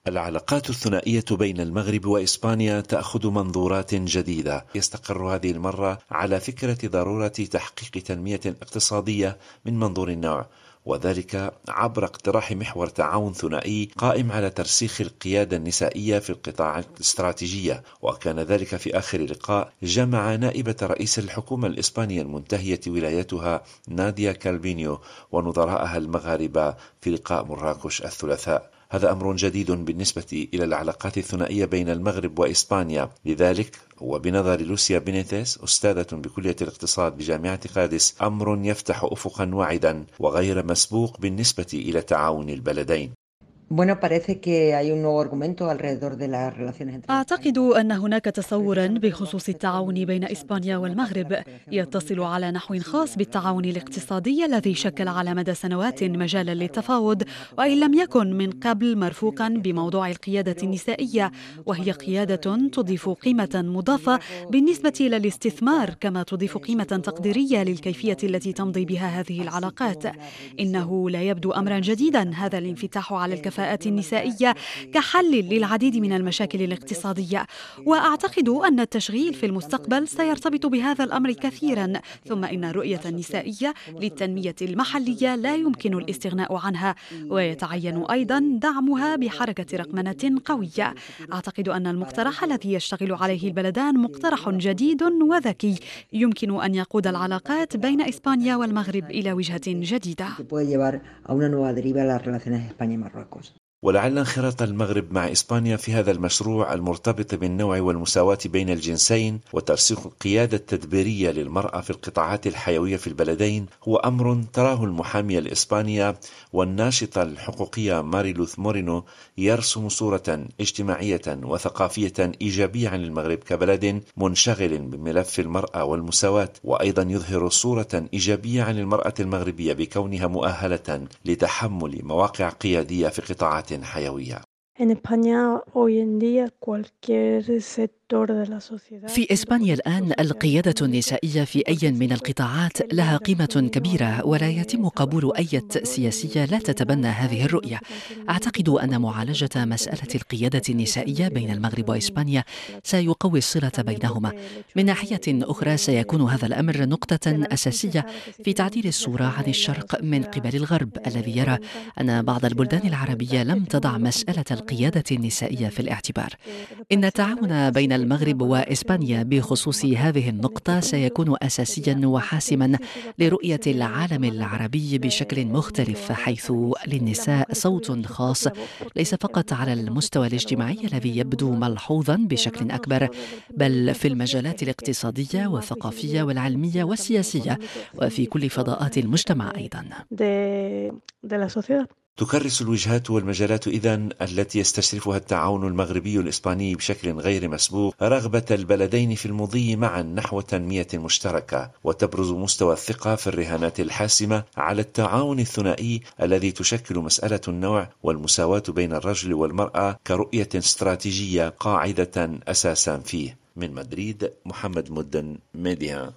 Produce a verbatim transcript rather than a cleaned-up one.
العلاقات الثنائية بين المغرب وإسبانيا تأخذ منظورات جديدة، يستقر هذه المرة على فكرة ضرورة تحقيق تنمية اقتصادية من منظور النوع، وذلك عبر اقتراح محور تعاون ثنائي قائم على ترسيخ القيادة النسائية في القطاعات الاستراتيجية. وكان ذلك في آخر لقاء جمع نائبة رئيس الحكومة الإسبانية المنتهية ولايتها ناديا كالفينيو ونظراءها المغاربة في لقاء مراكش الثلاثاء. هذا أمر جديد بالنسبة إلى العلاقات الثنائية بين المغرب وإسبانيا، لذلك وبنظر لوسيا بينيتيس أستاذة بكلية الاقتصاد بجامعة قادس أمر يفتح أفقا واعدا وغير مسبوق بالنسبة إلى تعاون البلدين. أعتقد أن هناك تصورا بخصوص التعاون بين إسبانيا والمغرب يتصل على نحو خاص بالتعاون الاقتصادي الذي شكل على مدى سنوات مجالا للتفاوض، وإن لم يكن من قبل مرفوقا بموضوع القيادة النسائية، وهي قيادة تضيف قيمة مضافة بالنسبة إلى الاستثمار، كما تضيف قيمة تقديرية للكيفية التي تمضي بها هذه العلاقات. إنه لا يبدو أمرا جديدا هذا الانفتاح على الكفاءة النسائية كحل للعديد من المشاكل الاقتصادية، وأعتقد أن التشغيل في المستقبل سيرتبط بهذا الأمر كثيرا. ثم إن الرؤية النسائية للتنمية المحلية لا يمكن الاستغناء عنها، ويتعين أيضا دعمها بحركة رقمنة قوية. أعتقد أن المقترح الذي يشتغل عليه البلدان مقترح جديد وذكي يمكن أن يقود العلاقات بين إسبانيا والمغرب إلى وجهة جديدة. ولعل انخراط المغرب مع إسبانيا في هذا المشروع المرتبط بالنوع والمساواة بين الجنسين وترسيخ القيادة التدبيرية للمرأة في القطاعات الحيوية في البلدين هو أمر تراه المحامية الإسبانية والناشطة الحقوقية ماريلوث مورينو يرسم صورة اجتماعية وثقافية إيجابية عن المغرب كبلد منشغل بملف المرأة والمساواة، وأيضا يظهر صورة إيجابية عن المرأة المغربية بكونها مؤهلة لتحمل مواقع قيادية في قطاعات حيوية. في إسبانيا الآن القيادة النسائية في أي من القطاعات لها قيمة كبيرة، ولا يتم قبول أي سياسية لا تتبنى هذه الرؤية. أعتقد أن معالجة مسألة القيادة النسائية بين المغرب وإسبانيا سيقوي الصلة بينهما. من ناحية أخرى سيكون هذا الأمر نقطة أساسية في تعديل الصورة عن الشرق من قبل الغرب، الذي يرى أن بعض البلدان العربية لم تضع مسألة القيادة النسائية في الاعتبار. إن التعاون بين المغرب وإسبانيا بخصوص هذه النقطة سيكون أساسيا وحاسما لرؤية العالم العربي بشكل مختلف، حيث للنساء صوت خاص ليس فقط على المستوى الاجتماعي الذي يبدو ملحوظا بشكل أكبر، بل في المجالات الاقتصادية والثقافية والعلمية والسياسية وفي كل فضاءات المجتمع أيضا. تكرس الوجهات والمجالات إذن التي يستشرفها التعاون المغربي الإسباني بشكل غير مسبوق رغبة البلدين في المضي معا نحو تنمية مشتركة، وتبرز مستوى الثقة في الرهانات الحاسمة على التعاون الثنائي الذي تشكل مسألة النوع والمساواة بين الرجل والمرأة كرؤية استراتيجية قاعدة أساسا فيه. من مدريد، محمد مدن، ميديا.